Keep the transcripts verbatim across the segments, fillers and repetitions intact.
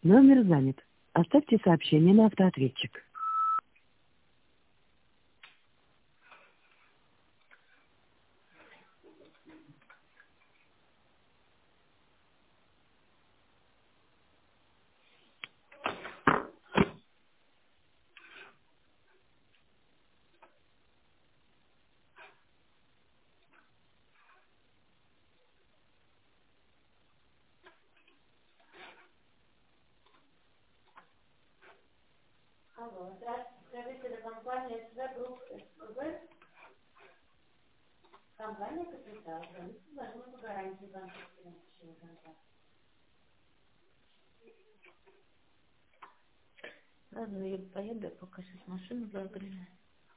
Номер занят. Оставьте сообщение на автоответчик. Алло, здравствуйте, скажите, это компания СВ Групп СПБ, компания «Капитал», правительство должно по гарантии банковской наличного контракта. Ладно, я поеду, я пока сейчас машину загружу.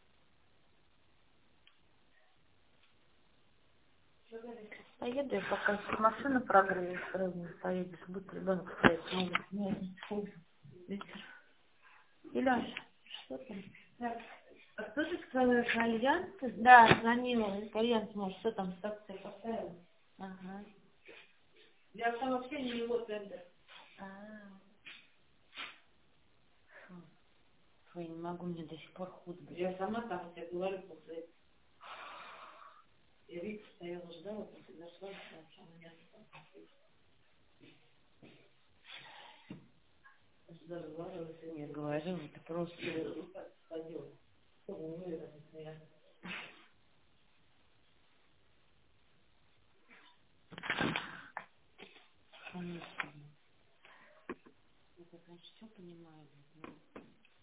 Что говорите? Поеду, я пока сейчас машину прогрею, сразу поедешь, будет ребенок стоять на улице. Нет, ветер. Иляша, что там? Да. А кто же сказал, что Альянс? Да, звонила, итальянец, может, что там, стакция поставила? Ага. Я там вообще не его тендер. А, фу, фу, я не могу, мне до сих пор худо. Я сама там тебе говорю после. Я Вика стояла, ждала, после нашла, что у меня там. Даже говорила, что Я говорю, это просто... ходила. Ну, я Конечно. Это, значит, все понимаю, блядь, ну,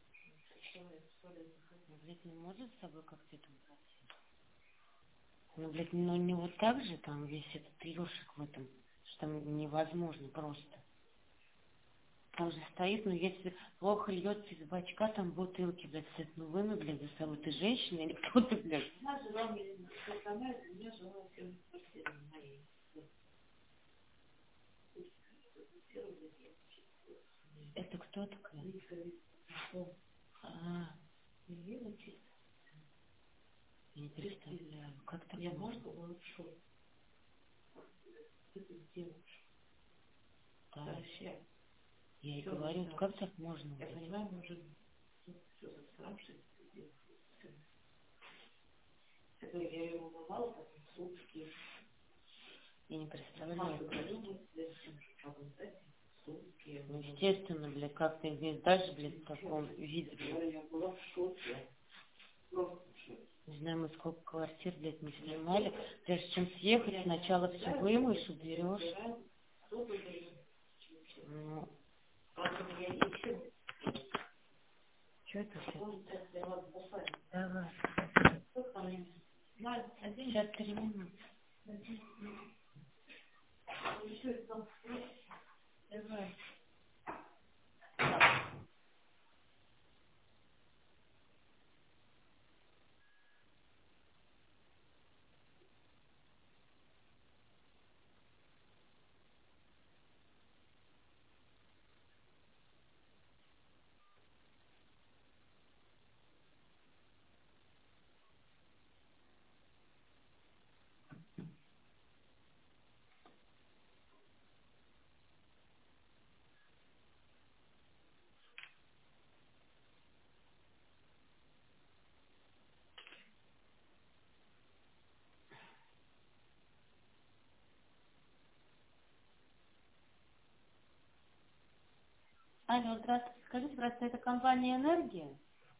ну, блядь, не может с собой как-то это убрать? Ну, блядь, ну не вот так же там весь этот ёшик в этом, что там невозможно просто. Там же стоит, ну если плохо льется из бачка, там бутылки, блядь, с ну вымой, блядь, за собой. Ты женщина или кто ты, блядь? Она жила, мне, она, у меня жила в квартире моей. Это кто такая? А, Ирина чисто. я не представляю, как так Я можно? можно была в шоке. Это девушка. Да. Вообще. Я и Всё говорю, вот так. как так можно? Я Блядь? понимаю, может, все засравшись. Это я его умывала, потом сутки. Я не представляю. Мама Просто. говорила, сутки. Ну, естественно, блядь, как ты здесь дальше, блядь, в таком виде, блядь. Я была в шоке. Просто в шоке. Не знаю, мы сколько квартир, блядь, не снимали. Прежде чем съехать, сначала все вымоешь, уберешь. Ну, что это все? Давай. Сейчас три минуты. Давай. Алло, здравствуйте. Скажите, просто это компания «Энергия»?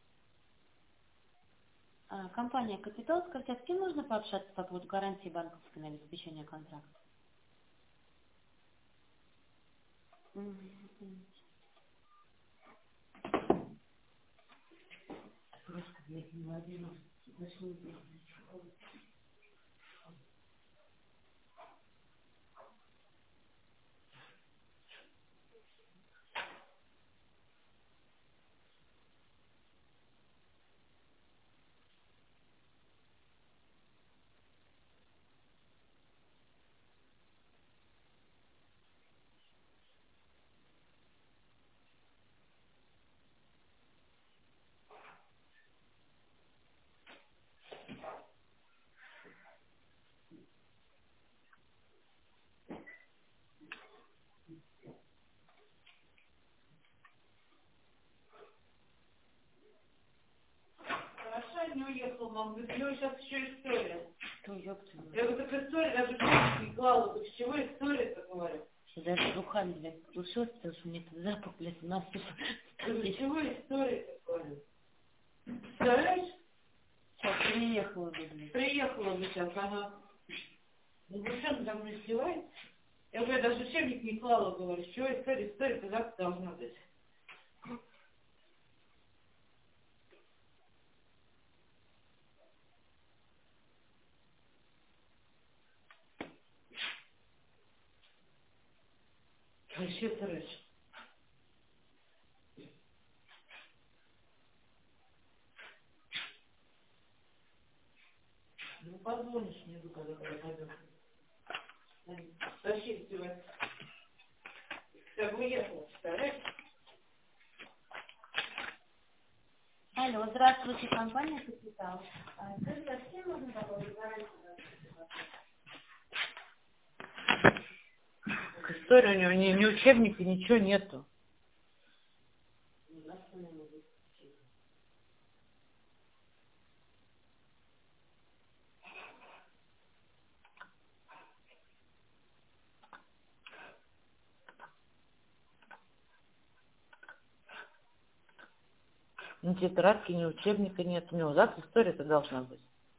А, компания «Капитал». Скажите, а с кем нужно пообщаться по поводу гарантии банковской на обеспечение контракта? Мгм. Просто, блядь, не могу. Зачем это? не уехал, мам. Говорит, у него сейчас еще история. Что, ёпта? Я говорю, так история, даже в не клала. Говорю, с чего история-то, говорю? Что даже руками, блядь, получилось, потому что мне тут запах, блядь, у нас тут... С чего история-то, говорю? Представляешь? Сейчас приехала бы, блядь. Приехала бы сейчас, ага. Ну, вы что, надо мной издеваетесь? Я говорю, я даже учебник не клала, говорю, с чего история, история, когда должна быть. Вообще трэш. Ну, позвонишь мне, когда когда пойдем. Тащи тебя. Я бы уехала, представляешь? Алло, здравствуйте, компания «Капитал». А, скажите, а с кем можно добавить гарантию? История у него, ни, ни учебника, ничего нету. Ни тетрадки, ни учебника нет. У него завтра история-то должна быть.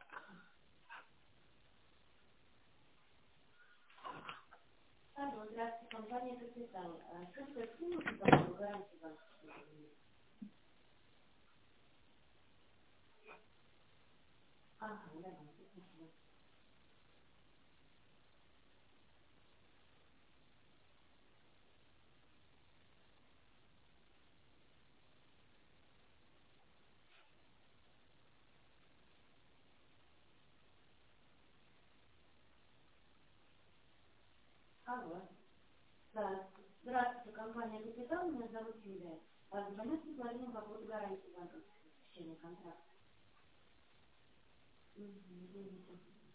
Алло, здравствуйте, компания «Капитал». А, скажите, а с кем можно добавить гарантию банка? Ага, давай, спасибо. Алло. Да. Здравствуйте, компания «Капитал». Меня зовут Юлия. А, звоню с предложением по поводу гарантии банковского заключения контракта. Угу, извините.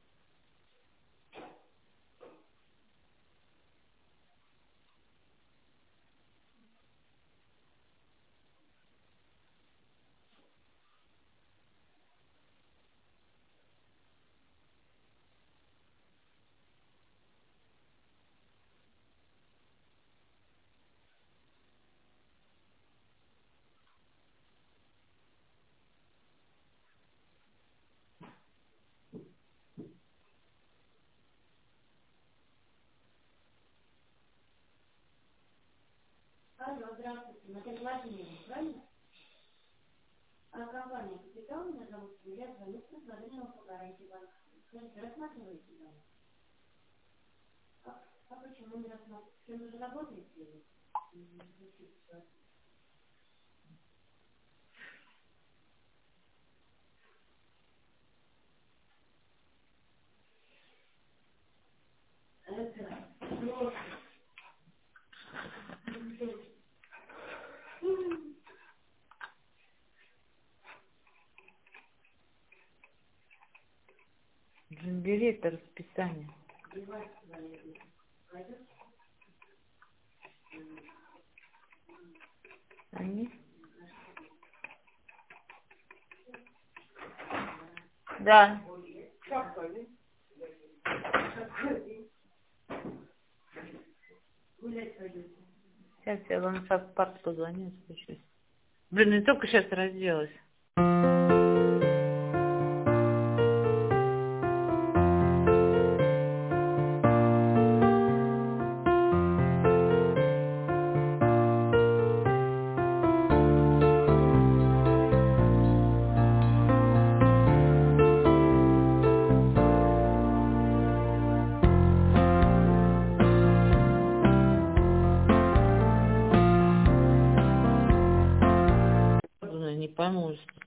Алло, здравствуйте. Наталья Владимировна, правильно? А, компания «Капитал». Меня зовут Юлия. Звоню с предложением по гарантии банка. Скажите, рассматриваете банк? А, а почему не рассматриваете? С кем уже работаете? Или? Это просто. Бери это расписание. Они? Да. Сейчас я вам сейчас в парк позвоню, спущусь. Блин, я только сейчас разделась. Не пойму,